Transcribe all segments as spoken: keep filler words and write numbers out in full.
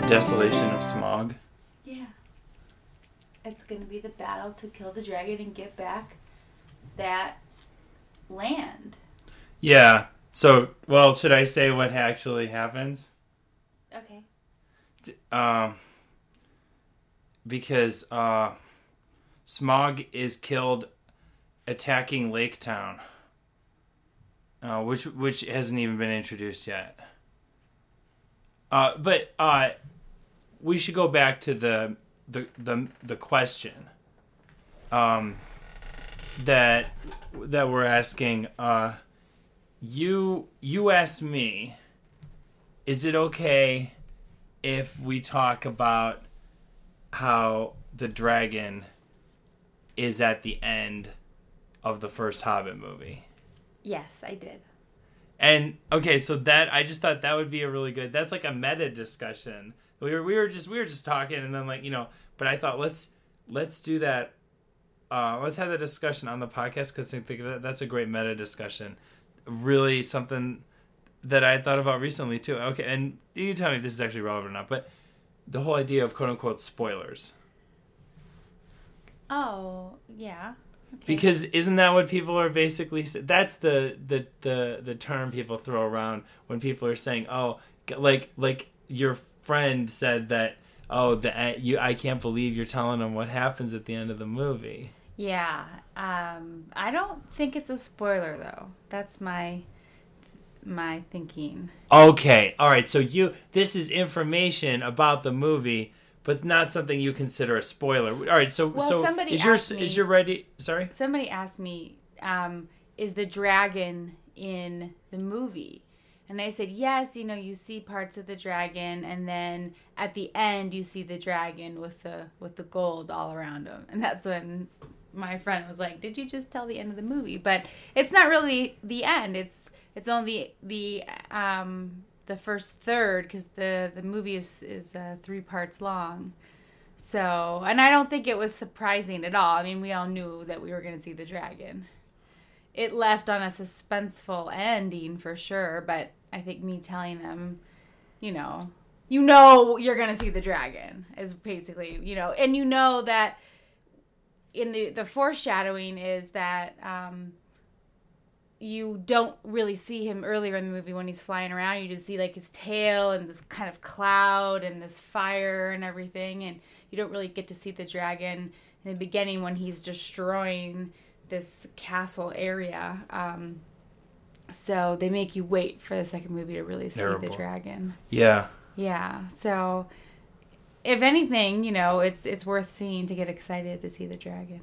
Desolation of Smaug. Yeah. It's going to be the battle to kill the dragon and get back that land. Yeah. So, well, should I say what actually happens? Okay. Um, because uh, Smaug is killed attacking Lake Town, uh, which which hasn't even been introduced yet. Uh, but uh, we should go back to the the the, the question um, that that we're asking. Uh, you you asked me, is it okay if we talk about how the dragon is at the end of the first Hobbit movie? Yes, I did. And okay, so that I just thought that would be a really good. That's like a meta discussion. We were we were just we were just talking, and then like you know, but I thought let's let's do that. Uh, let's have that discussion on the podcast because I think that that's a great meta discussion. Really something that I thought about recently too. Okay, and you can tell me if this is actually relevant or not. But the whole idea of quote unquote spoilers. Oh yeah. Okay. Because isn't that what people are basically... That's the, the, the, the term people throw around when people are saying, oh, like like your friend said that, oh, the you I can't believe you're telling them what happens at the end of the movie. Yeah. Um, I don't think it's a spoiler, though. That's my my thinking. Okay. All right. So you this is information about the movie... But it's not something you consider a spoiler. All right, so well, so somebody is your asked me, is your ready? Sorry. Somebody asked me, um, "Is the dragon in the movie?" And I said, "Yes. You know, you see parts of the dragon, and then at the end, you see the dragon with the with the gold all around him." And that's when my friend was like, "Did you just tell the end of the movie?" But it's not really the end. It's it's only the um. the first third because the the movie is is uh, three parts long, so and I don't think it was surprising at all. I mean, we all knew that we were going to see the dragon. It left on a suspenseful ending for sure, but I think me telling them, you know, you know you're going to see the dragon is basically, you know, and you know that in the the foreshadowing is that um you don't really see him earlier in the movie when he's flying around. You just see like his tail and this kind of cloud and this fire and everything. And you don't really get to see the dragon in the beginning when he's destroying this castle area. Um, so they make you wait for the second movie to really see Terrible. the dragon. Yeah. Yeah. So if anything, you know, it's it's worth seeing to get excited to see the dragon.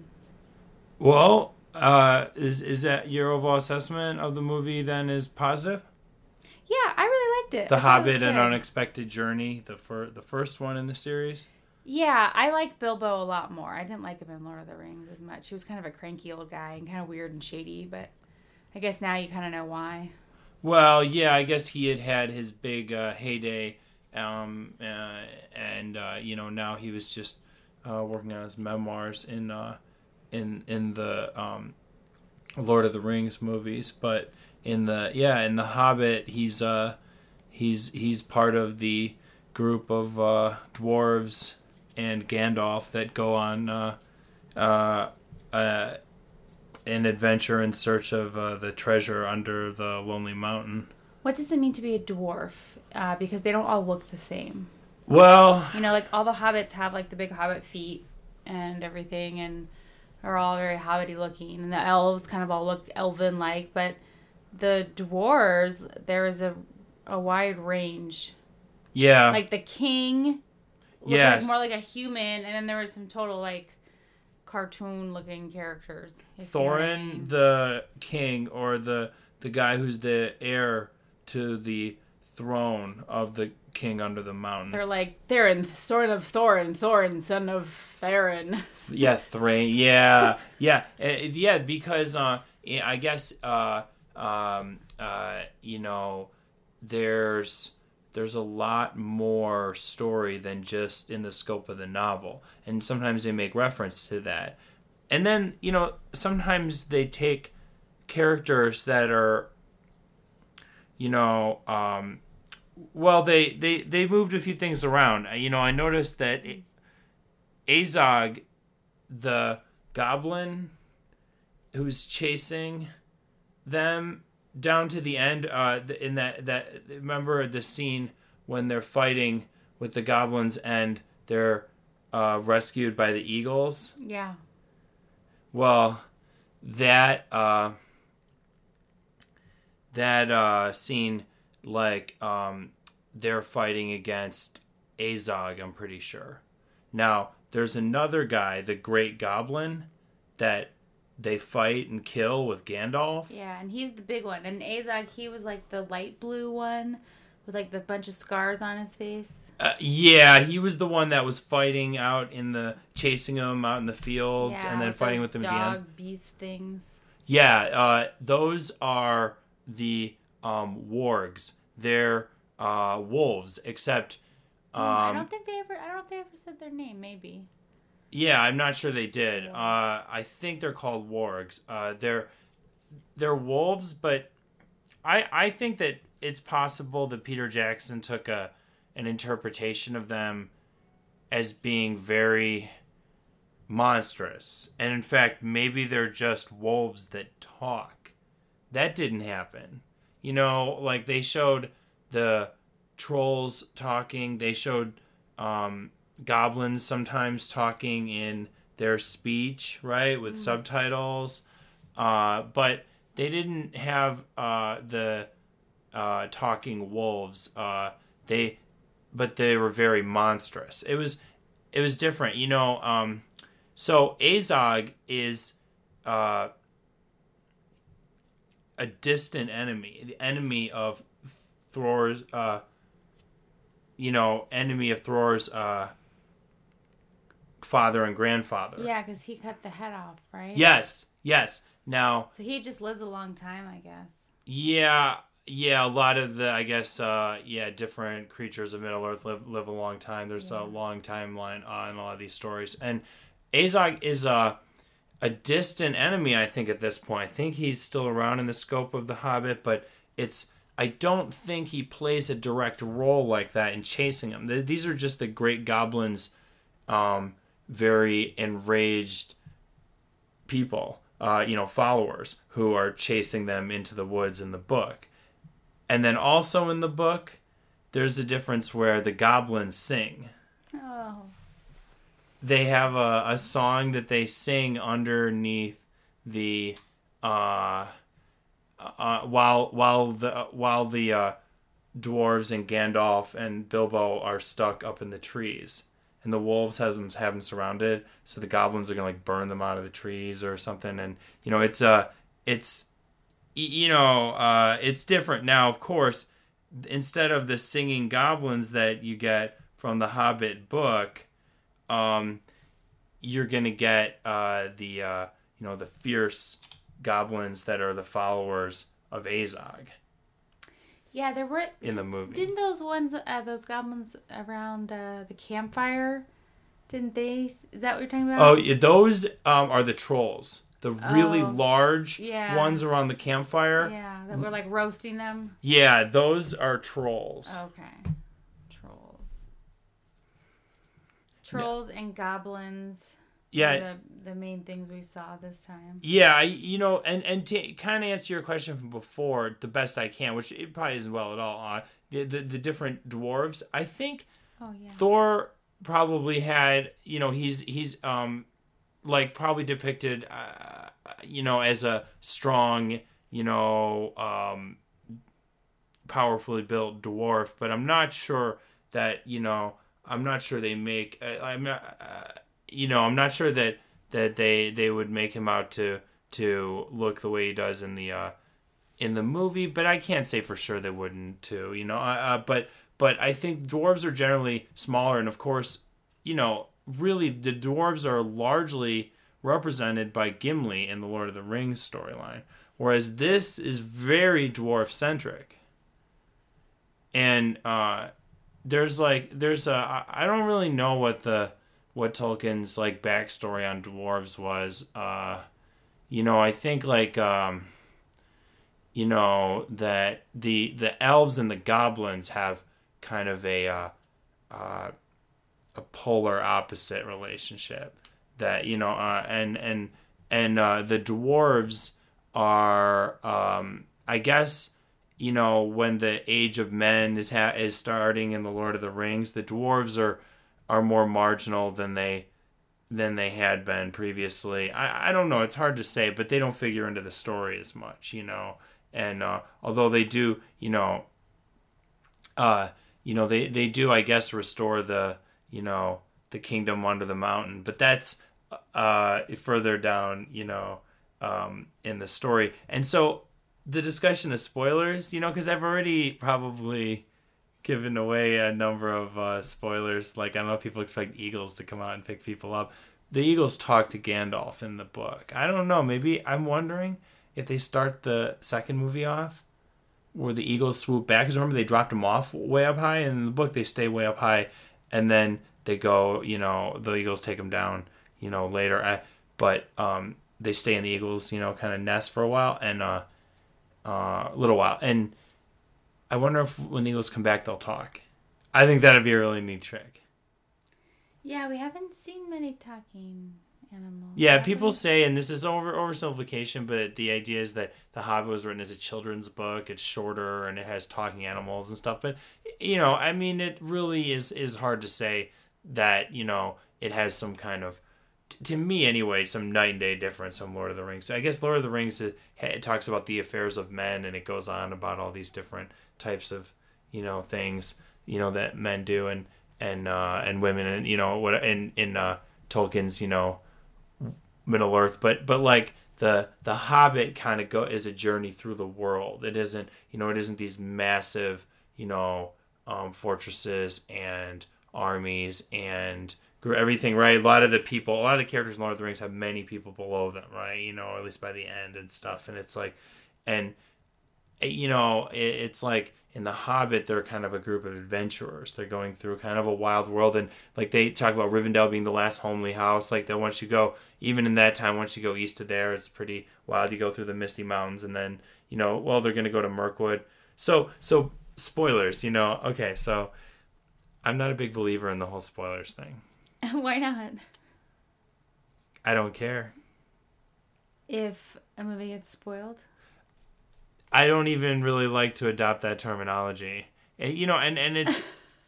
Well, Uh, is is that your overall assessment of the movie then is positive? Yeah, I really liked it. The I thought it was Hobbit: An good. Unexpected Journey, the fir- the first one in the series. Yeah, I like Bilbo a lot more. I didn't like him in Lord of the Rings as much. He was kind of a cranky old guy and kind of weird and shady, but I guess now you kind of know why. Well, yeah, I guess he had had his big uh, heyday, um, uh, and uh, you know now he was just uh, working on his memoirs in. Uh, in in the um, Lord of the Rings movies, but in the yeah in the Hobbit he's uh he's he's part of the group of uh, dwarves and Gandalf that go on uh, uh, uh, an adventure in search of uh, the treasure under the Lonely Mountain. What does it mean to be a dwarf? Uh, because they don't all look the same. Well, You know, like all the hobbits have like the big hobbit feet and everything, and are all very hobbity looking, and the elves kind of all look elven like, but the dwarves, there's a a wide range. yeah, Like the king looked Yes. like more like a human, and then there was some total like cartoon looking characters. if you know what I Thorin, mean. the king, or the the guy who's the heir to the throne of the king under the mountain. They're like Theron, sort of Thorin, Thorin, son of Theron. Yeah, Thrain. Yeah, yeah, Uh, yeah. Because uh, I guess uh, um, uh, you know, there's there's a lot more story than just in the scope of the novel, and sometimes they make reference to that. And then you know, sometimes they take characters that are, you know, um, Well, they, they, they moved a few things around. You know, I noticed that Azog, the goblin who's chasing them down to the end, uh, in that, that remember the scene when they're fighting with the goblins and they're uh, rescued by the eagles? Yeah. Well, that uh, that uh, scene, like, um, they're fighting against Azog, I'm pretty sure. Now, there's another guy, the Great Goblin, that they fight and kill with Gandalf. Yeah, and he's the big one. And Azog, he was like the light blue one with like the bunch of scars on his face. Uh, yeah, he was the one that was fighting out in the, chasing him out in the fields, yeah, and then with fighting those with them at the end. dog beast things. Yeah, uh, those are the um, wargs. They're uh, wolves, except um, I don't think they ever. I don't think they ever said their name. Maybe. Yeah, I'm not sure they did. Uh, I think they're called wargs. Uh, they're they're wolves, but I I think that it's possible that Peter Jackson took a an interpretation of them as being very monstrous, and in fact, maybe they're just wolves that talk. That didn't happen. You know, like they showed the trolls talking. They showed um, goblins sometimes talking in their speech, right, with mm. subtitles. Uh, but they didn't have uh, the uh, talking wolves. Uh, they, but they were very monstrous. It was, it was different, you know. Um, so Azog is uh, a distant enemy, the enemy of Thror's, uh, you know, enemy of Thror's uh, father and grandfather. Yeah, because he cut the head off, right? Yes, yes. Now, so he just lives a long time, I guess. Yeah, yeah. A lot of the, I guess, uh, yeah, different creatures of Middle Earth live live a long time. There's yeah. a long timeline on a lot of these stories, and Azog is a a distant enemy. I think at this point, I think he's still around in the scope of the Hobbit, but it's. I don't think he plays a direct role like that in chasing him. These are just the great goblins, um, very enraged people, uh, you know, followers who are chasing them into the woods in the book. And then also in the book, there's a difference where the goblins sing. Oh. They have a, a song that they sing underneath the... Uh, Uh, while while the uh, while the uh, dwarves and Gandalf and Bilbo are stuck up in the trees, and the wolves has them have them surrounded, so the goblins are gonna like burn them out of the trees or something, and you know it's uh it's you know uh it's different now. Of course, instead of the singing goblins that you get from the Hobbit book, um, you're gonna get uh the uh you know the fierce goblins that are the followers of Azog. Yeah, there were in the movie. Didn't those ones, uh, those goblins around uh, the campfire? Didn't they? Is that what you're talking about? Oh, yeah, those um, are the trolls. The really oh, large yeah. ones around the campfire. Yeah, that were like roasting them. Yeah, those are trolls. Okay, trolls. Trolls yeah. and goblins. Yeah, the, the main things we saw this time. Yeah, I, you know, and and to kind of answer your question from before, the best I can, which it probably isn't well at all. Uh, the, the the different dwarves, I think. Oh yeah. Thor probably had, you know, he's he's um, like probably depicted, uh, you know, as a strong, you know, um, powerfully built dwarf, but I'm not sure that, you know, I'm not sure they make. Uh, I'm not. Uh, You know, I'm not sure that, that they they would make him out to to look the way he does in the uh, in the movie, but I can't say for sure they wouldn't too. You know, uh, but but I think dwarves are generally smaller, and of course, you know, really the dwarves are largely represented by Gimli in the Lord of the Rings storyline, whereas this is very dwarf centric, and uh, there's like there's a I don't really know what the what Tolkien's like backstory on dwarves was. Uh, you know, I think like, um, you know, that the the elves and the goblins have kind of a uh, uh, a polar opposite relationship. That, you know, uh, and and and uh, the dwarves are, um, I guess, you know, when the Age of Men is ha- is starting in the Lord of the Rings, the dwarves are are more marginal than they than they had been previously. I, I don't know, it's hard to say, but they don't figure into the story as much, you know. And uh, although they do, you know, uh, you know, they, they do, I guess, restore the, you know, the kingdom under the mountain, but that's uh, further down, you know, um, in the story. And so the discussion of spoilers, you know, because I've already probably given away a number of uh, spoilers. Like, I don't know if people expect eagles to come out and pick people up. The eagles talk to Gandalf in the book. I don't know. Maybe I'm wondering if they start the second movie off where the eagles swoop back. Because remember, they dropped them off way up high. And in the book, they stay way up high. And then they go, you know, the eagles take them down, you know, later. I, but um, they stay in the eagles, you know, kind of nest for a while. And uh, uh, a little while. And I wonder if when the eagles come back, they'll talk. I think that'd be a really neat trick. Yeah, we haven't seen many talking animals. Yeah, people say, and this is over oversimplification, but the idea is that The Hobbit was written as a children's book. It's shorter and it has talking animals and stuff. But, you know, I mean, it really is, is hard to say that, you know, it has some kind of, t- to me anyway, some night and day difference from Lord of the Rings. So I guess Lord of the Rings, it, it talks about the affairs of men, and it goes on about all these different types of, you know, things, you know, that men do, and and uh, and women, and, you know, what in in uh, Tolkien's, you know, Middle Earth, but but like the the Hobbit kind of go is a journey through the world. It isn't, you know, it isn't these massive, you know, um, fortresses and armies and everything, right? A lot of the people, a lot of the characters in Lord of the Rings have many people below them, right? You know, or at least by the end and stuff, and it's like, and you know, it, it's like in The Hobbit, they're kind of a group of adventurers. They're going through kind of a wild world, and like they talk about Rivendell being the last homely house. Like that, once you go, even in that time, once you go east of there, it's pretty wild. You go through the Misty Mountains, and then, you know, well, they're going to go to Mirkwood. So, so spoilers, you know. Okay, so I'm not a big believer in the whole spoilers thing. Why not? I don't care. If a movie gets spoiled? I don't even really like to adopt that terminology. And, you know, and, and it's...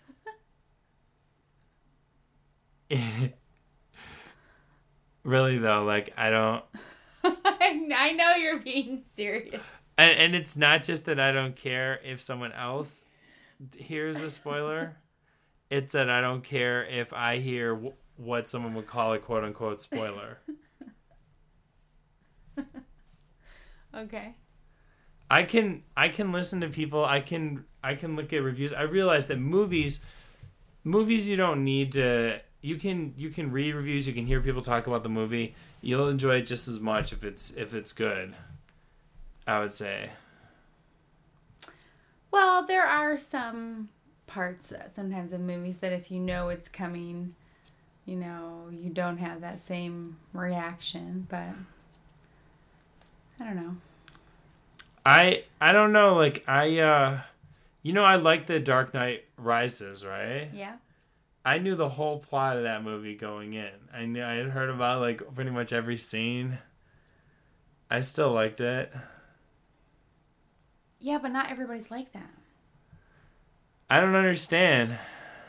really, though, like, I don't... I know you're being serious. And, and it's not just that I don't care if someone else hears a spoiler. It's that I don't care if I hear w- what someone would call a quote-unquote spoiler. Okay. I can I can listen to people. I can I can look at reviews. I realize that movies movies you don't need to. You can you can read reviews. You can hear people talk about the movie. You'll enjoy it just as much if it's if it's good, I would say. Well, there are some parts sometimes of movies that if you know it's coming, you know, you don't have that same reaction. But I don't know. I I don't know, like, I, uh, you know, I like The Dark Knight Rises, right? Yeah. I knew the whole plot of that movie going in. I knew, I had heard about, like, pretty much every scene. I still liked it. Yeah, but not everybody's like that. I don't understand.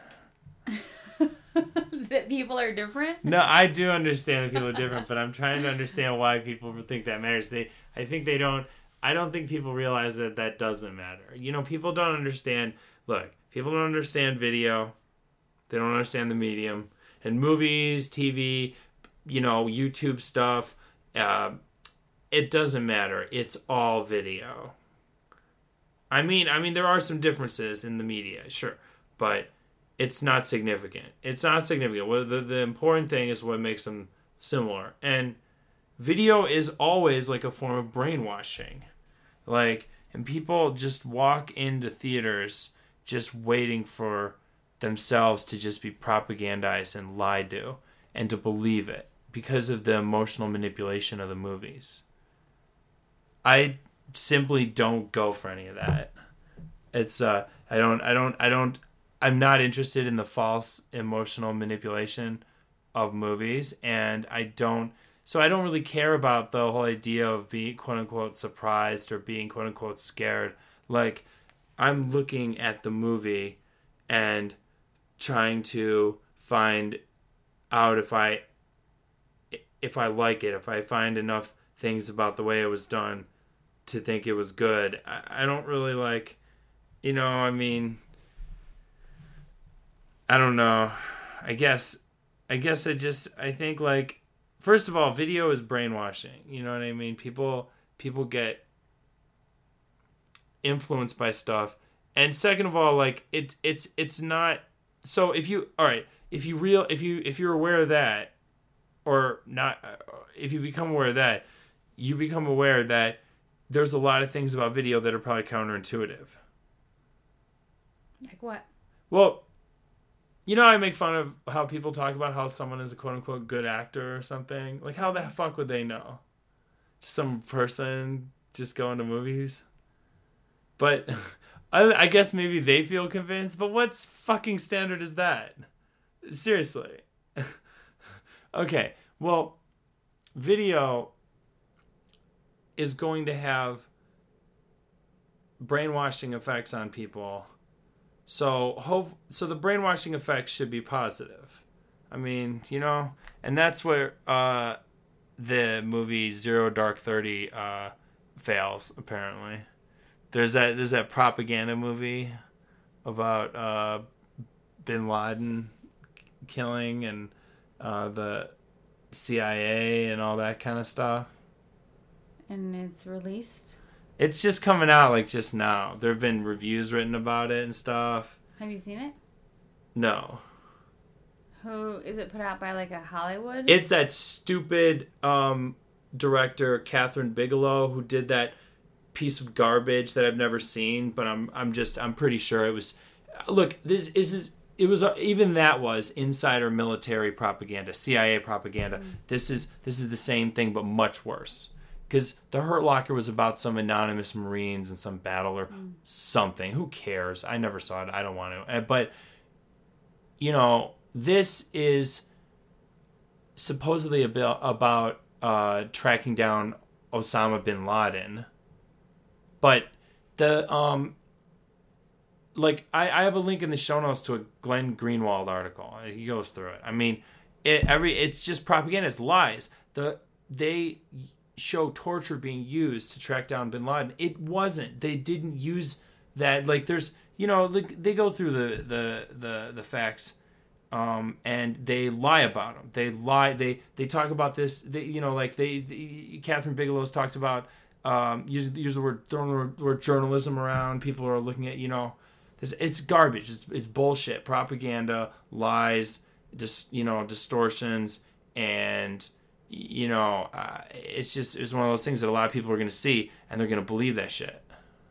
That people are different? No, I do understand that people are different, but I'm trying to understand why people think that matters. They, I think they don't... I don't think people realize that that doesn't matter. You know, people don't understand... Look, people don't understand video. They don't understand the medium. And movies, T V, you know, YouTube stuff, uh, it doesn't matter. It's all video. I mean, I mean, there are some differences in the media, sure. But it's not significant. It's not significant. Well, the, the important thing is what makes them similar. And video is always like a form of brainwashing. Like, and people just walk into theaters just waiting for themselves to just be propagandized and lied to and to believe it because of the emotional manipulation of the movies. I simply don't go for any of that. It's uh I don't I don't I don't I'm not interested in the false emotional manipulation of movies, and I don't so I don't really care about the whole idea of being quote unquote surprised or being quote unquote scared. Like, I'm looking at the movie and trying to find out if I if I like it, if I find enough things about the way it was done to think it was good. I, I don't really like, you know, I mean, I don't know. I guess, I guess I just, I think like, first of all, video is brainwashing. You know what I mean? People, people get influenced by stuff. And second of all, like it, it's, it's not, so if you, all right, if you real, if you, if you're aware of that, or not, if you become aware of that, you become aware that there's a lot of things about video that are probably counterintuitive. Like what? Well, you know, I make fun of how people talk about how someone is a quote-unquote good actor or something. Like, how the fuck would they know? Some person just going to movies? But I, I guess maybe they feel convinced, but what's fucking standard is that? Seriously. Okay, well, video is going to have brainwashing effects on people. So hope so the brainwashing effects should be positive. I mean, you know, and that's where uh, the movie Zero Dark Thirty uh, fails, apparently. There's that there's that propaganda movie about uh, Bin Laden killing and uh, the C I A and all that kind of stuff. And it's released? It's just coming out like just now. There have been reviews written about it and stuff. Have you seen it? No. Who is it put out by, like a Hollywood? It's that stupid um, director Catherine Bigelow who did that piece of garbage that I've never seen, but I'm I'm just I'm pretty sure it was. Look, this is is it was uh, even that was insider military propaganda, C I A propaganda. Mm. This is this is the same thing but much worse. Because the Hurt Locker was about some anonymous Marines and some battle or mm. something. Who cares? I never saw it. I don't want to. But, you know, this is supposedly about, about uh, tracking down Osama bin Laden. But the, um, like, I, I have a link in the show notes to a Glenn Greenwald article. He goes through it. I mean, it, every it's just propaganda. It's lies. The They... show torture being used to track down bin Laden. It wasn't. They didn't use that. Like, there's, you know, like, they go through the the the, the facts, um, and they lie about them. They lie. They they talk about this. They, you know, like they, they Catherine Bigelow's talks about um, use use the word throwing the word journalism around. People are looking at, you know, this. It's garbage. It's it's bullshit. Propaganda, lies, just, you know, distortions, and you know, uh, it's just, it's one of those things that a lot of people are going to see and they're going to believe that shit.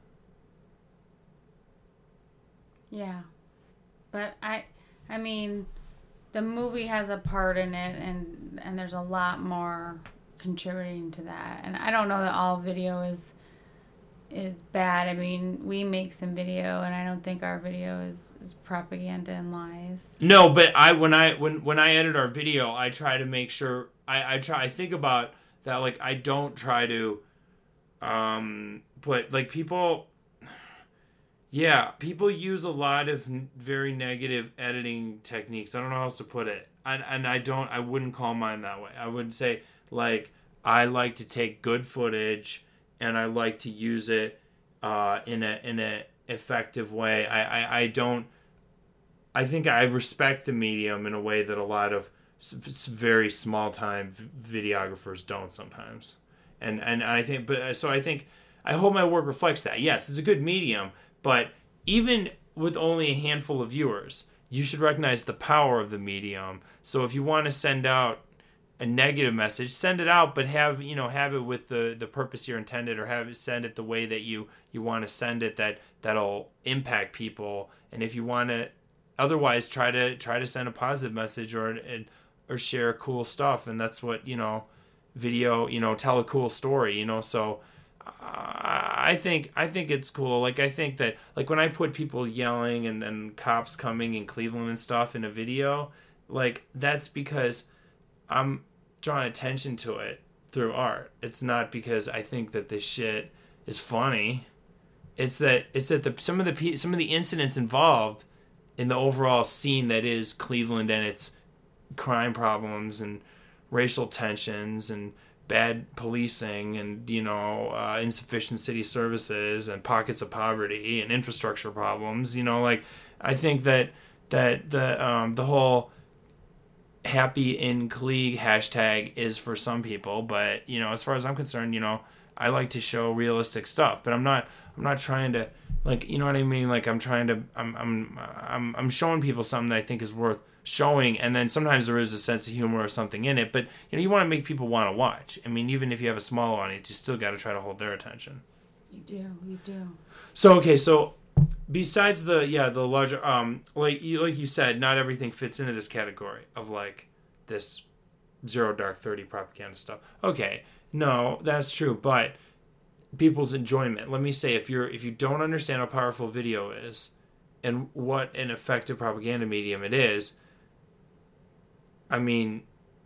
Yeah. But I, I mean, the movie has a part in it, and, and there's a lot more contributing to that. And I don't know that all video is, is bad. I mean, we make some video, and I don't think our video is, is propaganda and lies. No, but I, when I, when, when I edit our video, I try to make sure I, I try I think about that, like, I don't try to um put, like, people yeah people use a lot of n- very negative editing techniques. I don't know how else to put it, and, and I don't I wouldn't call mine that way. I would say, like, I like to take good footage and I like to use it uh in a in a effective way. I, I, I don't I think I respect the medium in a way that a lot of very small time videographers don't sometimes, and and I think, but so I think I hope my work reflects that. Yes, it's a good medium, but even with only a handful of viewers, you should recognize the power of the medium. So if you want to send out a negative message, send it out, but have, you know, have it with the the purpose you're intended, or have it send it the way that you you want to send it, that that'll impact people. And if you want to otherwise, try to try to send a positive message, or and or share cool stuff. And that's what, you know, video, you know, tell a cool story, you know. So I think I think it's cool. Like I think that like when I put people yelling and then cops coming in Cleveland and stuff in a video, like that's because I'm drawing attention to it through art. It's not because I think that this shit is funny. It's that it's that the some of the some of the incidents involved in the overall scene that is Cleveland and its crime problems and racial tensions and bad policing and, you know, uh, insufficient city services and pockets of poverty and infrastructure problems. You know, like I think that that the um, the whole happy in Klieg hashtag is for some people, but you know, as far as I'm concerned, you know, I like to show realistic stuff, but I'm not I'm not trying to like, you know what I mean? Like I'm trying to I'm I'm I'm I'm showing people something that I think is worth showing, and then sometimes there is a sense of humor or something in it, but you know, you want to make people want to watch. I mean, even if you have a small audience, you still got to try to hold their attention. You do, you do. So okay, so besides the yeah the larger um like you like you said, not everything fits into this category of like this zero dark thirty propaganda stuff. Okay, no, that's true, but people's enjoyment. Let me say, if you're if you don't understand how powerful video is and what an effective propaganda medium it is, I mean,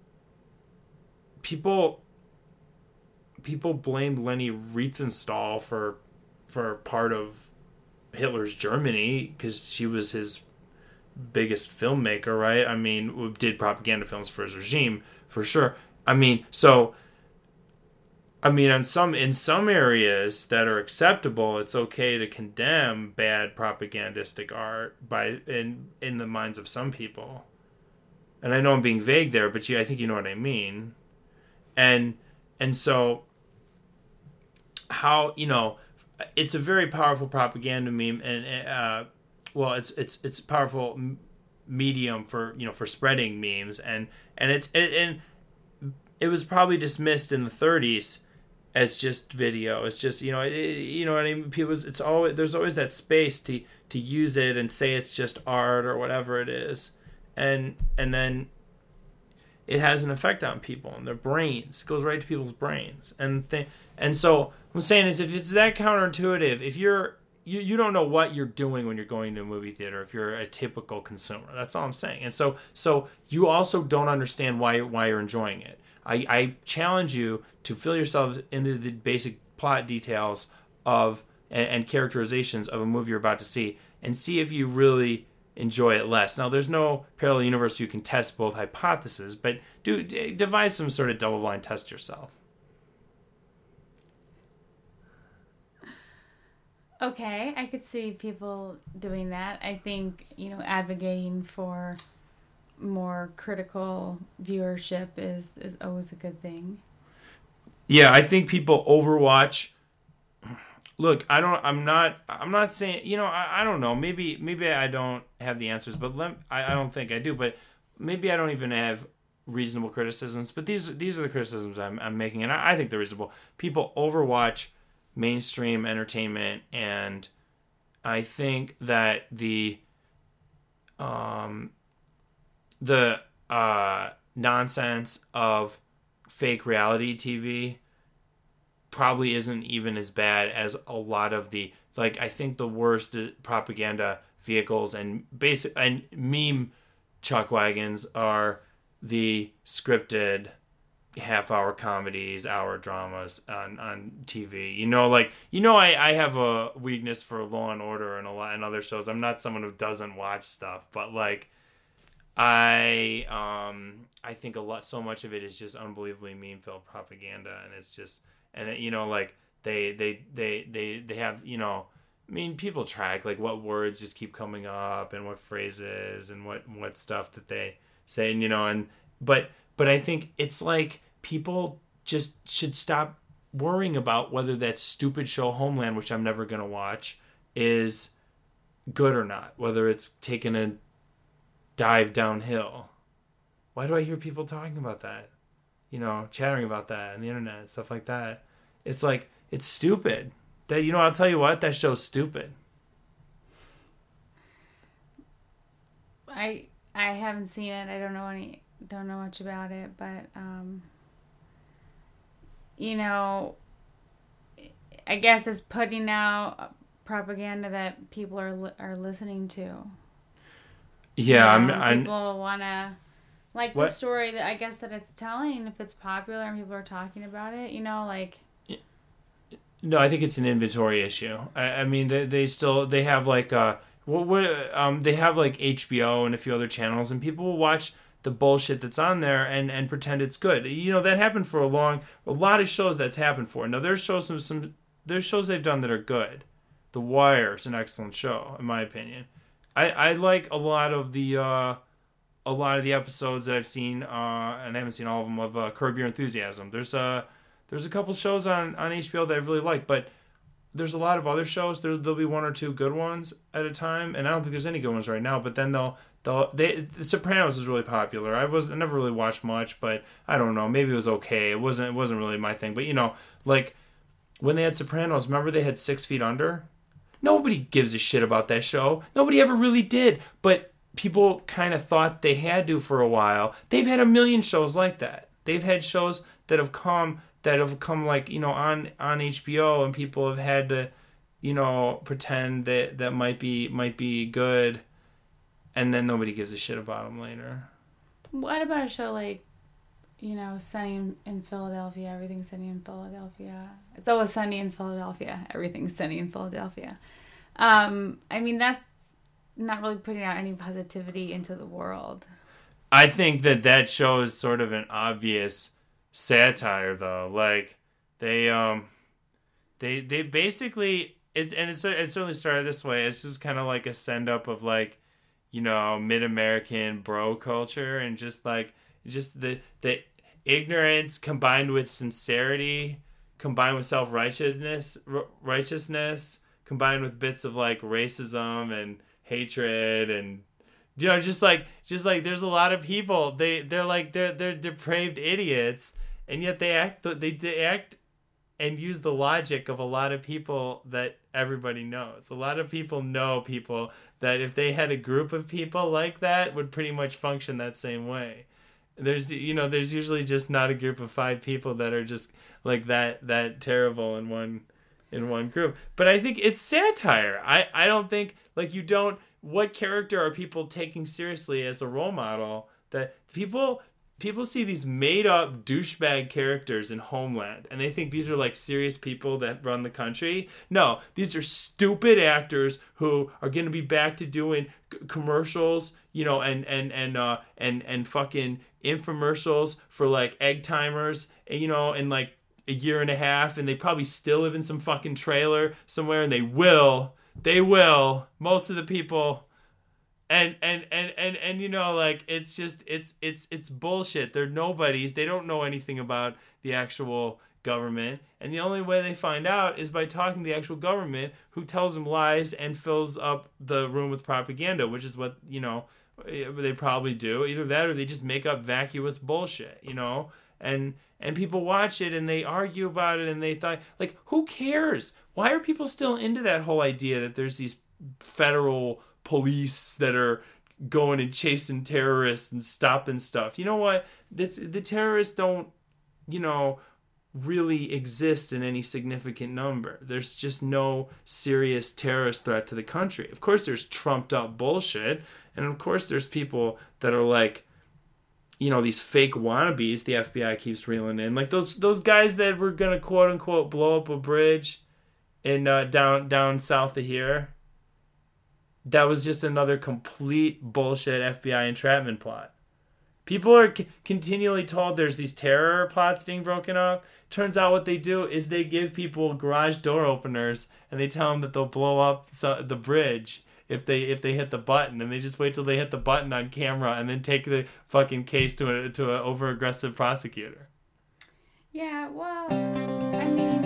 people people blamed Leni Riefenstahl for for part of Hitler's Germany because she was his biggest filmmaker, right? I mean, did propaganda films for his regime for sure. I mean, so I mean, on some in some areas that are acceptable, it's okay to condemn bad propagandistic art by in in the minds of some people. And I know I'm being vague there, but you, I think you know what I mean. And and so how, you know, it's a very powerful propaganda meme, and uh, well, it's it's it's a powerful medium for, you know, for spreading memes, and and it's it, and it was probably dismissed in the thirties as just video. It's just, you know, it, you know what I mean. People, it's always there's always that space to to use it and say it's just art or whatever it is, and and then it has an effect on people and their brains. It goes right to people's brains, and th- and so what I'm saying is, if it's that counterintuitive, if you're you, you don't know what you're doing when you're going to a movie theater, if you're a typical consumer, that's all I'm saying. And so so you also don't understand why why you're enjoying it. I, I challenge you to fill yourself into the basic plot details of and, and characterizations of a movie you're about to see, and see if you really enjoy it less. Now, there's no parallel universe you can test both hypotheses, but do d- devise some sort of double-blind test yourself. Okay, I could see people doing that. I think, you know, advocating for more critical viewership is, is always a good thing. Yeah, I think people overwatch. Look, I don't. I'm not. I'm not saying. You know, I, I don't know. Maybe maybe I don't have the answers, but let, I I don't think I do. But maybe I don't even have reasonable criticisms. But these these are the criticisms I'm I'm making, and I, I think they're reasonable. People overwatch mainstream entertainment, and I think that the um the uh nonsense of fake reality T V probably isn't even as bad as a lot of the, like, I think the worst propaganda vehicles and basic and meme chuck wagons are the scripted half hour comedies, hour dramas on, on T V. You know, like, you know, I, I have a weakness for Law and Order and a lot and other shows. I'm not someone who doesn't watch stuff, but like I um I think a lot so much of it is just unbelievably meme filled propaganda, and it's just and it, you know, like they they they they they have, you know, I mean, people track like what words just keep coming up and what phrases and what what stuff that they say, and you know, and but but I think it's like people just should stop worrying about whether that stupid show Homeland, which I'm never gonna watch, is good or not, whether it's taken a dive downhill. Why do I hear people talking about that? You know, chattering about that on the internet and stuff like that. It's like, it's stupid. That, you know, I'll tell you what, that show's stupid. I I haven't seen it. I don't know any don't know much about it, but um you know, I guess it's putting out propaganda that people are li- are listening to. Yeah, you know, I'm. I'm people want to like what? the story that I guess that it's telling. If it's popular and people are talking about it, you know, like. No, I think it's an inventory issue. I, I mean, they, they still they have like uh, what what um they have like H B O and a few other channels, and people will watch the bullshit that's on there and, and pretend it's good. You know, that happened for a long a lot of shows that's happened for. Now there's shows some some there's shows they've done that are good. The Wire is an excellent show, in my opinion. I, I like a lot of the uh, a lot of the episodes that I've seen, uh, and I haven't seen all of them, of uh, Curb Your Enthusiasm. There's a There's a couple shows on, on H B O that I really like, but there's a lot of other shows. There, there'll be one or two good ones at a time, and I don't think there's any good ones right now. But then they'll they'll they The Sopranos is really popular. I was I never really watched much, but I don't know. Maybe it was okay. It wasn't it wasn't really my thing. But you know, like when they had Sopranos, remember they had Six Feet Under? Nobody gives a shit about that show. Nobody ever really did. But people kind of thought they had to for a while. They've had a million shows like that. They've had shows that have come. that have come like, you know, on, on H B O, and people have had to, you know, pretend that that might be might be good, and then nobody gives a shit about them later. What about a show like, you know, Sunny in, in Philadelphia, Everything's Sunny in Philadelphia? It's always sunny in Philadelphia, Everything's Sunny in Philadelphia. Um, I mean, that's not really putting out any positivity into the world. I think that that show is sort of an obvious satire, though. Like they um they they basically it, and it's it certainly started this way. It's just kind of like a send up of like, you know, mid-American bro culture, and just like just the the ignorance combined with sincerity, combined with self-righteousness righteousness combined with bits of like racism and hatred, and you know, just like just like there's a lot of people, they they're like they're they're depraved idiots, and yet they act they, they act and use the logic of a lot of people that everybody knows. A lot of people know people that if they had a group of people like that would pretty much function that same way. There's you know there's usually just not a group of five people that are just like that that terrible in one in one group. But I think it's satire. I I don't think like you don't. What character are people taking seriously as a role model? That people people see these made up douchebag characters in Homeland, and they think these are like serious people that run the country. No, these are stupid actors who are going to be back to doing c- commercials, you know, and and and uh and and fucking infomercials for like egg timers, and you know, in like a year and a half, and they probably still live in some fucking trailer somewhere, and they will. They will. Most of the people, and and and and and you know, like it's just it's it's it's bullshit. They're nobodies. They don't know anything about the actual government, and the only way they find out is by talking to the actual government, who tells them lies and fills up the room with propaganda, which is what, you know, they probably do. Either that, or they just make up vacuous bullshit, you know, and. And people watch it and they argue about it, and they thought, like, who cares? Why are people still into that whole idea that there's these federal police that are going and chasing terrorists and stopping stuff? You know what? This, the terrorists don't, you know, really exist in any significant number. There's just no serious terrorist threat to the country. Of course, there's trumped up bullshit. And of course, there's people that are like, you know, these fake wannabes the F B I keeps reeling in, like those those guys that were gonna quote unquote blow up a bridge in uh, down down south of here. That was just another complete bullshit F B I entrapment plot. People are c- continually told there's these terror plots being broken up. Turns out what they do is they give people garage door openers, and they tell them that they'll blow up so- the bridge if they if they hit the button, and they just wait till they hit the button on camera and then take the fucking case to a to an over aggressive prosecutor. Yeah, well, I mean,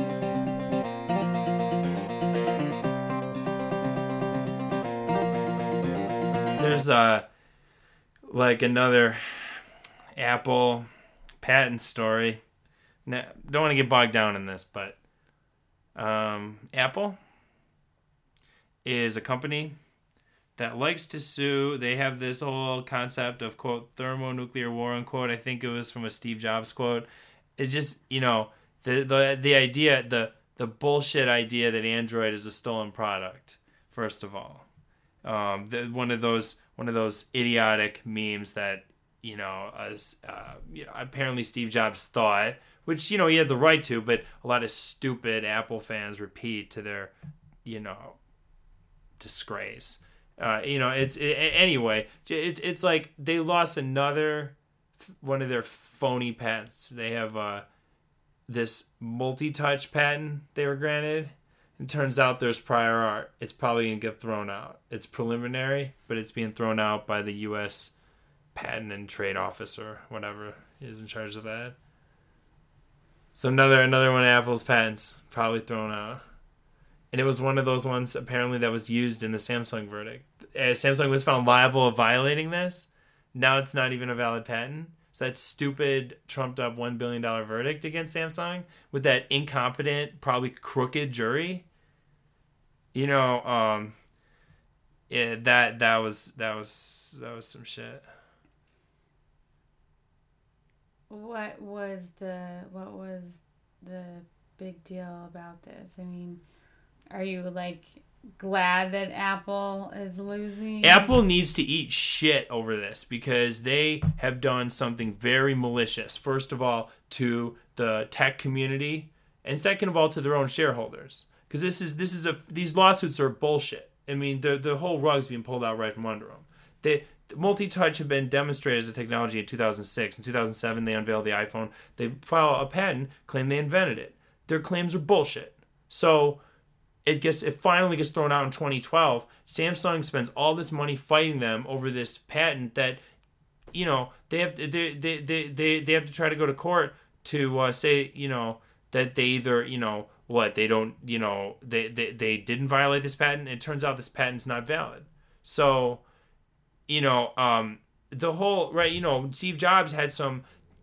there's uh like another Apple patent story. Now, don't want to get bogged down in this, but um, Apple is a company that likes to sue. They have this whole concept of, quote, thermonuclear war, unquote. I think it was from a Steve Jobs quote. It's just, you know, the the the idea, the the bullshit idea that Android is a stolen product. First of all, um, the, one of those one of those idiotic memes that you know, as uh, you know, apparently Steve Jobs thought, which you know he had the right to, but a lot of stupid Apple fans repeat to their, you know, disgrace. Uh, you know, it's it, anyway. It's it's like they lost another one of their phony patents. They have uh, this multi-touch patent they were granted. It turns out there's prior art. It's probably gonna get thrown out. It's preliminary, but it's being thrown out by the U S Patent and Trade Office or whatever is in charge of that. So another another one of Apple's patents probably thrown out. And it was one of those ones apparently that was used in the Samsung verdict. Uh, Samsung was found liable of violating this. Now it's not even a valid patent. So that stupid trumped up one billion dollars verdict against Samsung with that incompetent, probably crooked jury. You know, um, yeah, that that was that was that was some shit. What was the what was the big deal about this? I mean, are you like glad that Apple is losing? Apple needs to eat shit over this because they have done something very malicious. First of all, to the tech community, and second of all, to their own shareholders. Because this is this is a these lawsuits are bullshit. I mean, the the whole rug's being pulled out right from under them. They multi-touch had been demonstrated as a technology in two thousand six. In two thousand seven, they unveiled the iPhone. They file a patent, claim they invented it. Their claims are bullshit. So it gets it finally gets thrown out in twenty twelve. Samsung spends all this money fighting them over this patent that, you know, they have to, they, they, they, they, they have to try to go to court to uh, say, you know, that they either, you know, what, they don't, you know, they, they, they didn't violate this patent. It turns out this patent's not valid. So, you know, um, the whole, right, you know, Steve Jobs had some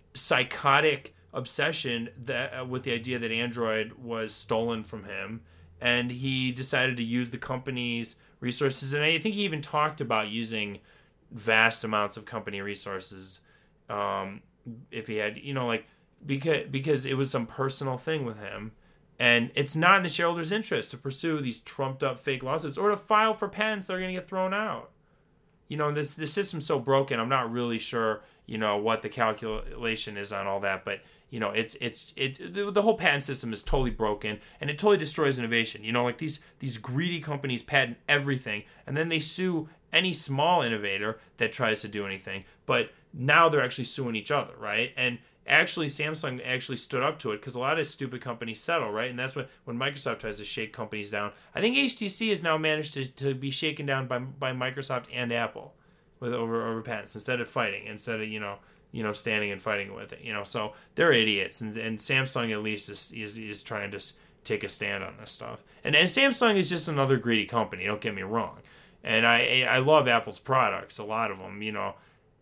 psychotic obsession that uh, with the idea that Android was stolen from him, and he decided to use the company's resources, and I think he even talked about using vast amounts of company resources um, if he had, you know, like, because because it was some personal thing with him. And it's not in the shareholders' interest to pursue these trumped-up fake lawsuits or to file for patents that are going to get thrown out. You know, this the system's so broken, I'm not really sure, you know, what the calculation is on all that. But, you know, it's it's it the, the whole patent system is totally broken, and it totally destroys innovation. You know, like these these greedy companies patent everything, and then they sue any small innovator that tries to do anything. But now they're actually suing each other, right? And actually, Samsung actually stood up to it because a lot of stupid companies settle, right? And that's what when Microsoft tries to shake companies down. I think H T C has now managed to, to be shaken down by by Microsoft and Apple with over over patents instead of fighting, instead of you know you know standing and fighting with it. You know, so they're idiots, and, and Samsung at least is, is is trying to take a stand on this stuff. And and Samsung is just another greedy company. Don't get me wrong. And I I love Apple's products, a lot of them. You know.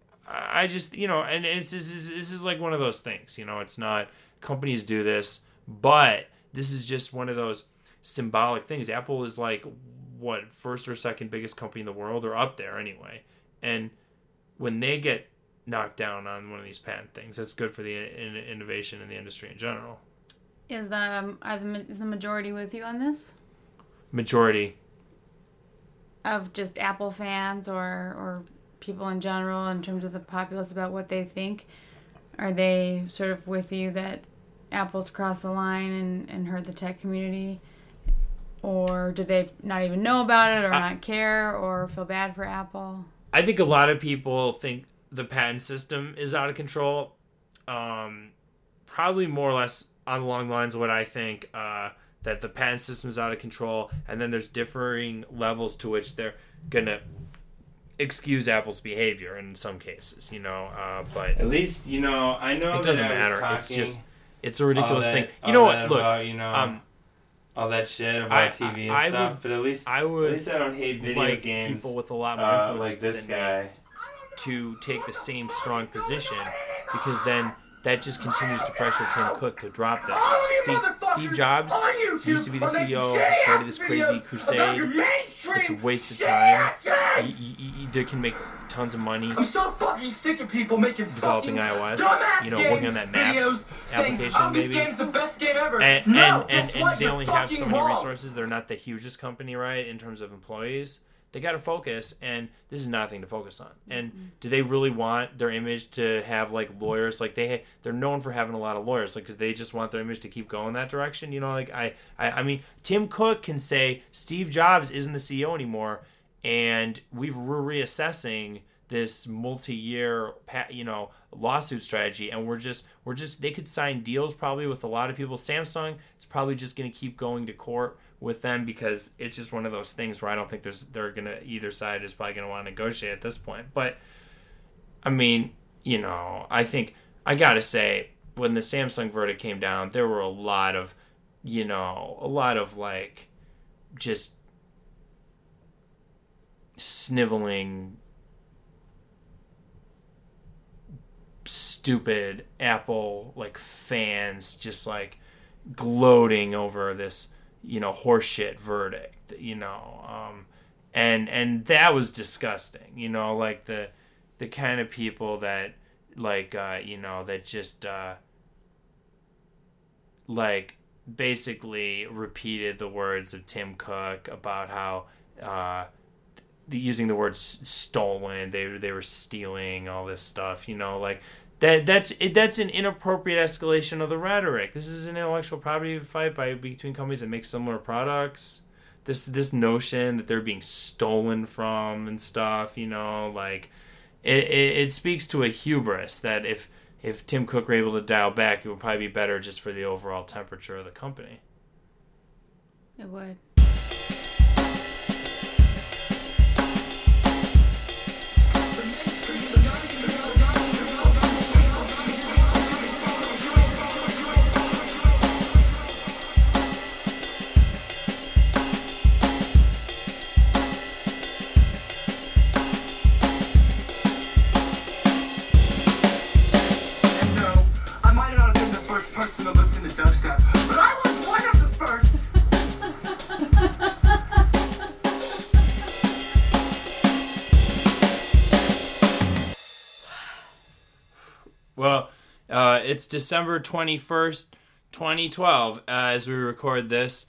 I just, you know, and it's this is this is like one of those things, you know, it's not companies do this, but this is just one of those symbolic things. Apple is like what first or second biggest company in the world, or up there anyway. And when they get knocked down on one of these patent things, that's good for the in, innovation in the industry in general. Is the um, are the is the majority with you on this? Majority of just Apple fans or or people in general, in terms of the populace, about what they think? Are they sort of with you that Apple's crossed the line and, and hurt the tech community? Or do they not even know about it, or I, not care, or feel bad for Apple? I think a lot of people think the patent system is out of control. Um, probably more or less on along the lines of what I think, uh, that the patent system is out of control, and then there's differing levels to which they're going to excuse Apple's behavior in some cases, you know, uh, but at least, you know, I know it doesn't that matter. I was it's just, it's a ridiculous that, thing. You know what? Look, about, you know, um, all that shit about I, T V and I stuff, would, but at least, I would at least I don't hate video like games. People with a lot more uh, influence like this than guy me to take the same strong position, because then that just continues to pressure Tim Cook to drop this. See, Steve Jobs used to be the C E O, he started this crazy crusade stream. it's a waste of Shit, time. shit. You, you, you, they can make tons of money I'm so fucking sick of people making developing fucking iOS, dumbass you know, game working on that Maps videos saying, application, oh, this maybe. game's the best game ever. And no, and, and, guess and what? they You're only have so fucking many wrong. resources. They're not the hugest company, right, in terms of employees. They got to focus, and this is nothing to focus on. And Mm-hmm. do they really want their image to have like lawyers? Like they they're known for having a lot of lawyers. Like, do they just want their image to keep going that direction? You know, like I I, I mean, Tim Cook can say Steve Jobs isn't the C E O anymore, and we've, we're reassessing this multi-year, you know, lawsuit strategy, and we're just we're just they could sign deals probably with a lot of people. Samsung, it's probably just going to keep going to court with them because it's just one of those things where I don't think there's they're gonna either side is probably gonna want to negotiate at this point. But I mean, you know, I think I gotta say when the Samsung verdict came down, there were a lot of, you know, a lot of like just sniveling, stupid Apple like fans just like gloating over this, you know, horseshit verdict, you know, um, and and that was disgusting, you know, like the the kind of people that like uh, you know that just uh, like basically repeated the words of Tim Cook about how uh, the, using the word s- stolen, they they were stealing all this stuff, you know, like. That that's it, that's an inappropriate escalation of the rhetoric. This is an intellectual property fight by between companies that make similar products. This this notion that they're being stolen from and stuff, you know, like it, it, it speaks to a hubris that if if Tim Cook were able to dial back, it would probably be better just for the overall temperature of the company. It would. Person to listen to dubstep, but I was one of the first. Well, uh, it's December twenty-first, twenty twelve, uh, as we record this.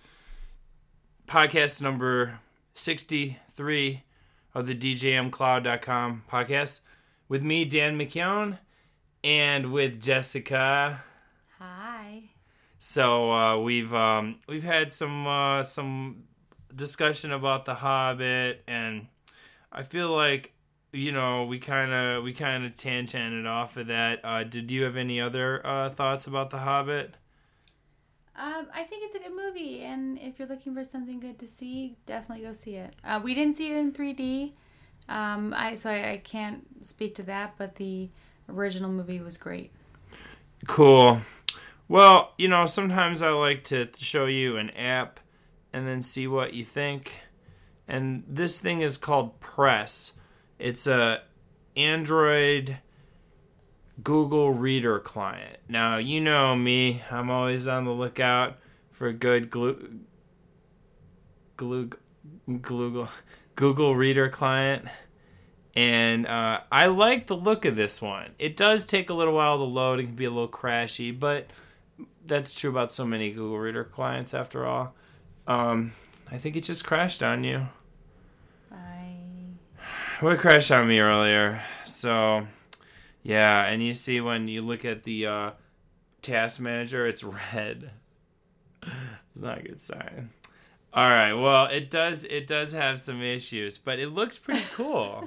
Podcast number sixty-three of the D J M Cloud dot com podcast. With me, Dan McKeown, and with Jessica. Hi. So uh, we've um, we've had some uh, some discussion about The Hobbit, and I feel like, you know, we kind of we kind of tangented off of that. Uh, did you have any other uh, thoughts about The Hobbit? Um, I think it's a good movie, and if you're looking for something good to see, definitely go see it. Uh, we didn't see it in three D, um, I so I, I can't speak to that, but the original movie was great. Cool. Well, you know, sometimes I like to show you an app and then see what you think. And this thing is called Press. It's a Android Google Reader client. Now, you know me. I'm always on the lookout for a good glu- glu- Google Google Reader client. And uh, I like the look of this one. It does take a little while to load. It can be a little crashy, but that's true about so many Google Reader clients after all. Um, I think it just crashed on you. Bye. Well, it crashed on me earlier. So, yeah, and you see when you look at the uh, task manager, it's red. It's not a good sign. All right, well, it does it does have some issues, but it looks pretty cool.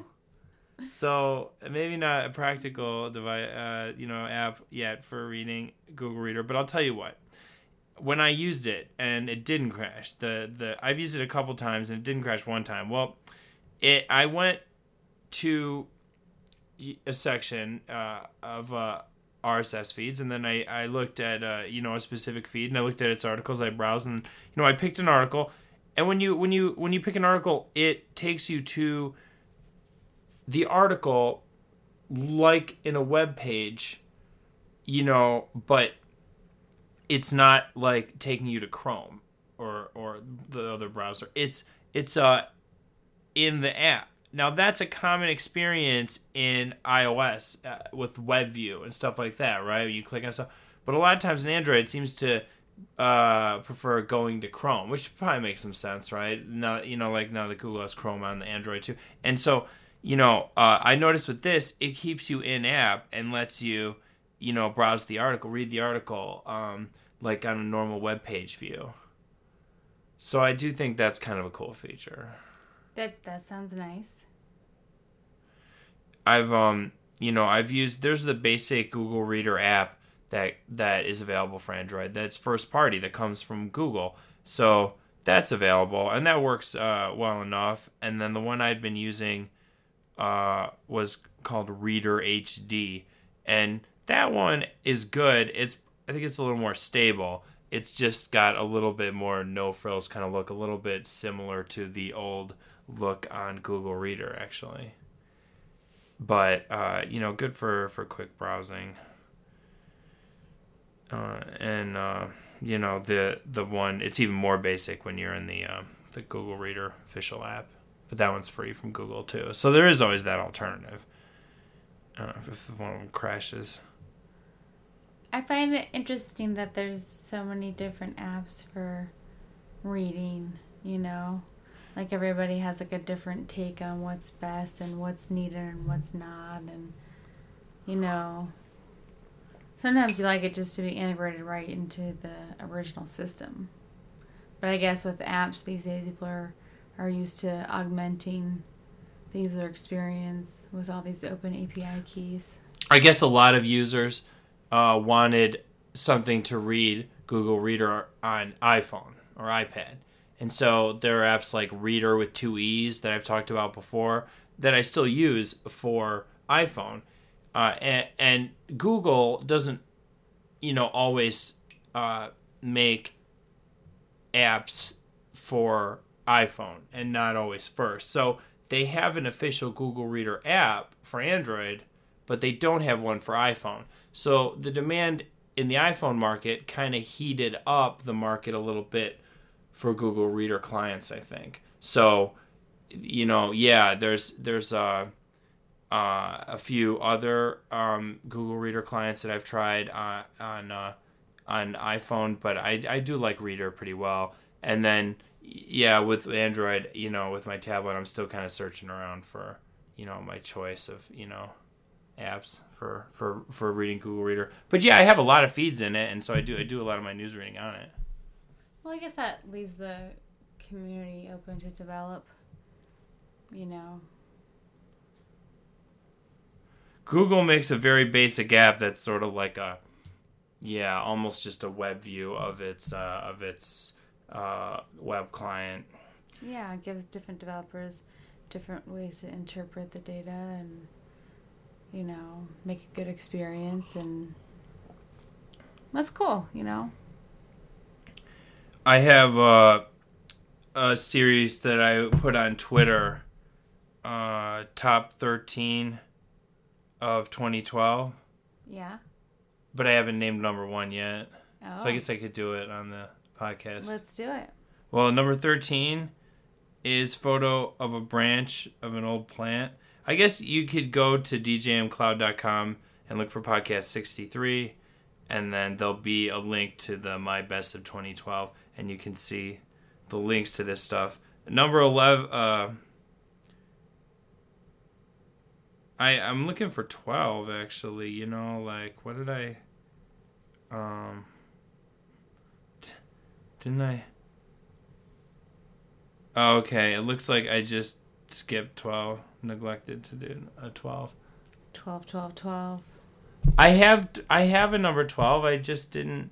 So maybe not a practical device, uh, you know, app yet for reading Google Reader, but I'll tell you what. When I used it and it didn't crash, the the I've used it a couple times and it didn't crash one time. Well, it I went to a section uh, of uh, R S S feeds, and then I I looked at uh, you know, a specific feed, and I looked at its articles. I browsed, and you know, I picked an article, and when you when you when you pick an article, it takes you to the article like in a web page, you know, but it's not like taking you to Chrome or or the other browser. It's it's uh in the app. Now, that's a common experience in iOS uh, with WebView and stuff like that, right? You click on stuff. But a lot of times in Android, it seems to uh, prefer going to Chrome, which probably makes some sense, right? Now, you know, like now that Google has Chrome on the Android too. And so, you know, uh, I noticed with this, it keeps you in app and lets you, you know, browse the article, read the article, um, like on a normal web page view. So I do think that's kind of a cool feature. That that sounds nice. I've um you know I've used there's the basic Google Reader app that that is available for Android. That's first party that comes from Google. So that's available and that works uh, well enough. And then the one I'd been using uh, was called Reader H D, and that one is good. It's I think it's a little more stable. It's just got a little bit more no frills kind of look, a little bit similar to the old look on Google Reader actually. But uh, you know, good for, for quick browsing. Uh, and uh, you know, the the one it's even more basic when you're in the uh, the Google Reader official app. But that one's free from Google too. So there is always that alternative. Uh, if, if one of them crashes. I find it interesting that there's so many different apps for reading, you know? Like everybody has like a different take on what's best and what's needed and what's not, and you know, sometimes you like it just to be integrated right into the original system. But I guess with apps these days, people are, are used to augmenting the user experience with all these open A P I keys. I guess a lot of users uh, wanted something to read Google Reader on iPhone or iPad. And so there are apps like Reader with two E's that I've talked about before that I still use for iPhone. Uh, and, and Google doesn't, you know, always uh, make apps for iPhone and not always first. So they have an official Google Reader app for Android, but they don't have one for iPhone. So the demand in the iPhone market kind of heated up the market a little bit for Google Reader clients, I think. So, you know, yeah, there's there's uh, uh, a few other um, Google Reader clients that I've tried on on, uh, on iPhone, but I I do like Reader pretty well. And then, yeah, with Android, you know, with my tablet, I'm still kind of searching around for, you know, my choice of, you know, apps for, for, for reading Google Reader. But yeah, I have a lot of feeds in it, and so I do I do a lot of my news reading on it. Well, I guess that leaves the community open to develop, you know. Google makes a very basic app that's sort of like a, yeah, almost just a web view of its uh, of its uh, web client. Yeah, it gives different developers different ways to interpret the data and, you know, make a good experience, and that's cool, you know. I have uh, a series that I put on Twitter, uh, top thirteen of twenty twelve. Yeah. But I haven't named number one yet. Oh. So I guess I could do it on the podcast. Let's do it. Well, number thirteen is photo of a branch of an old plant. I guess you could go to d j m cloud dot com and look for podcast sixty-three, and then there'll be a link to the My Best of twenty twelve, and you can see the links to this stuff. Number eleven, uh, I, I'm looking for twelve, actually, you know, like, what did I, um, t- didn't I, oh, okay, it looks like I just skipped twelve, neglected to do a twelve. twelve, twelve, twelve. I have, I have a number twelve, I just didn't,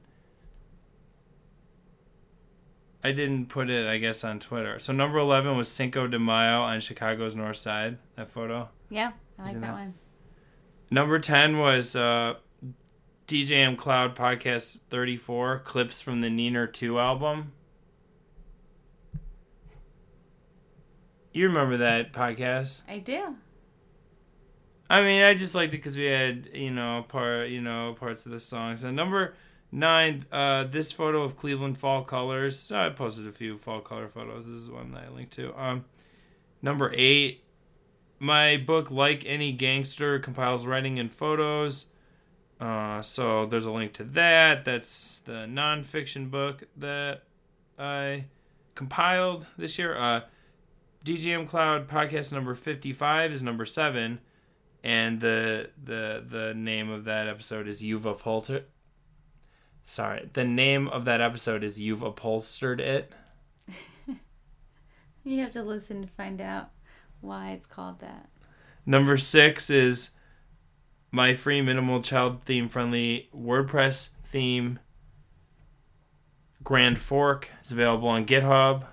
I didn't put it, I guess, on Twitter. So number eleven was Cinco de Mayo on Chicago's North Side, that photo. Yeah, I like Isn't that that- one. Number ten was uh, D J M Cloud Podcast thirty-four, clips from the Neener two album. You remember that podcast? I do. I mean, I just liked it because we had, you know, part, you know, parts of the songs. And number nine, uh, this photo of Cleveland fall colors. So I posted a few fall color photos. This is one that I linked to. Um, Number eight, my book, Like Any Gangster, compiles writing and photos. Uh, so there's a link to that. That's the nonfiction book that I compiled this year. Uh, D J M Cloud podcast number fifty-five is number seven. And the the the name of that episode is You've Upholstered. Sorry, the name of that episode is You've Upholstered It. You have to listen to find out why it's called that. Number six is my free minimal child theme friendly WordPress theme. Grand Fork is available on GitHub.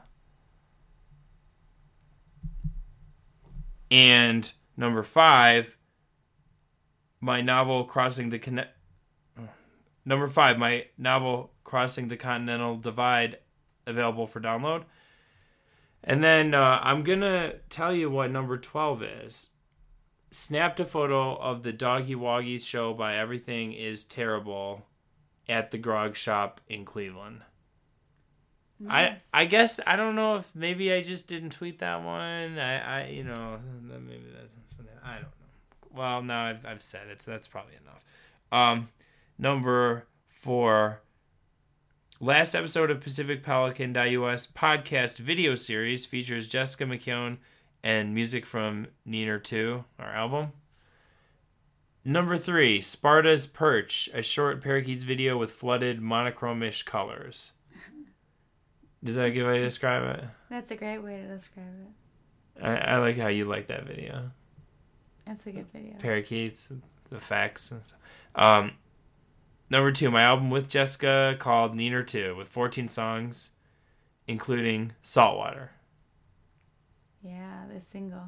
And number five, my novel Crossing the Con- Number five, my novel Crossing the Continental Divide, available for download. And then uh, I'm going to tell you what number twelve is. Snapped a photo of the Doggy Woggies show by Everything Is Terrible at the Grog Shop in Cleveland. Nice. I I guess, I don't know if maybe I just didn't tweet that one. I, I you know, maybe that's, I don't know. Well, no, I've, I've said it, so that's probably enough. Um, number four, last episode of Pacific Pelican dot U S podcast video series features Jessica McKeown and music from Neener two, our album. Number three, Sparta's Perch, a short parakeets video with flooded monochromish colors. Is that a good way to describe it? That's a great way to describe it. I, I like how you like that video. That's a good video. Parakeets, the facts and stuff. Um, number two, my album with Jessica called Neener two, with fourteen songs, including Saltwater. Yeah, the single.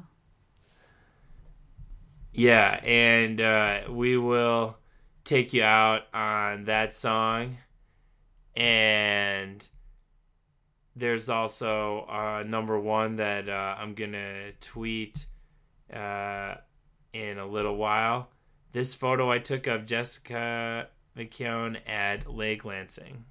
Yeah, and uh, we will take you out on that song. And there's also uh, number one that uh, I'm going to tweet uh, in a little while. This photo I took of Jessica McKeown at Lake Lansing.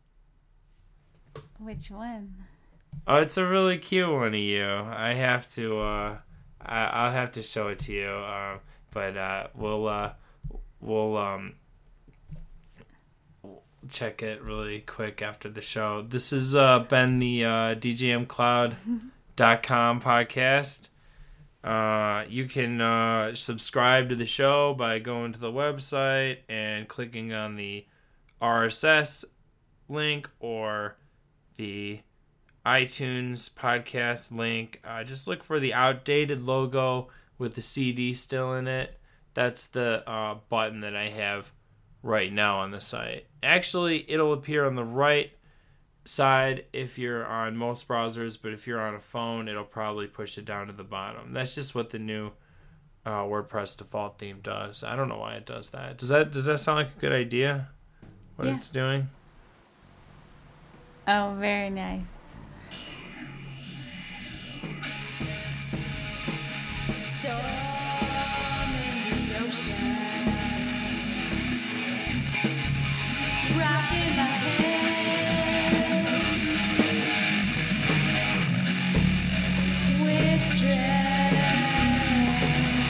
Which one? Oh, it's a really cute one of you. I have to, uh, I, I'll have to show it to you. Uh, but uh, we'll, uh, we'll um, check it really quick after the show. This has uh, been the uh, D J M Cloud dot com podcast. Uh, you can uh, subscribe to the show by going to the website and clicking on the R S S link or the iTunes podcast link. Uh, just look for the outdated logo with the C D still in it. That's the uh, button that I have right now on the site. Actually, it'll appear on the right side if you're on most browsers, but if you're on a phone, it'll probably push it down to the bottom. That's just what the new uh, WordPress default theme does. I don't know why it does that. Does that does that sound like a good idea? What Yeah. it's doing? Oh, very nice. Storm in the ocean, rocking my head with dread.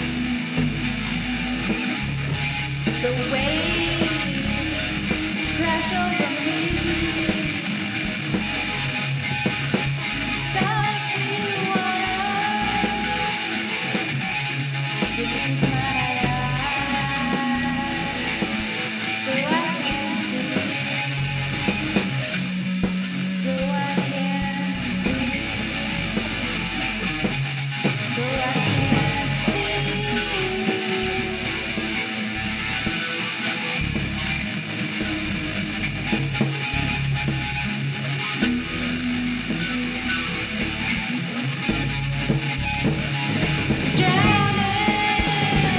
The waves crash over me, salty water stickens my eyes, so I can't see, so I can't see, so I can't see. Drowning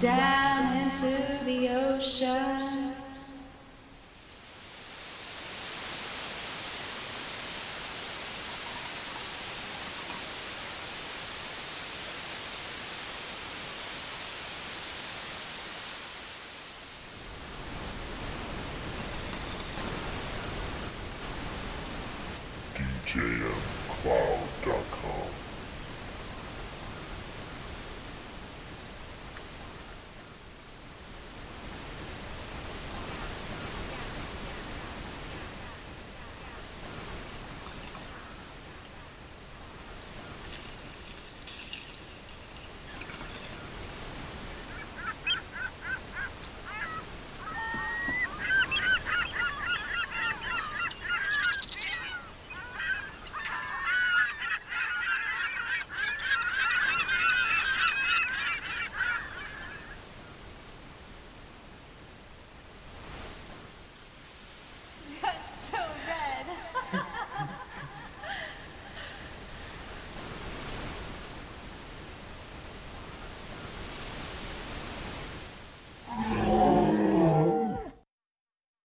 down into the ocean. D J M Cloud.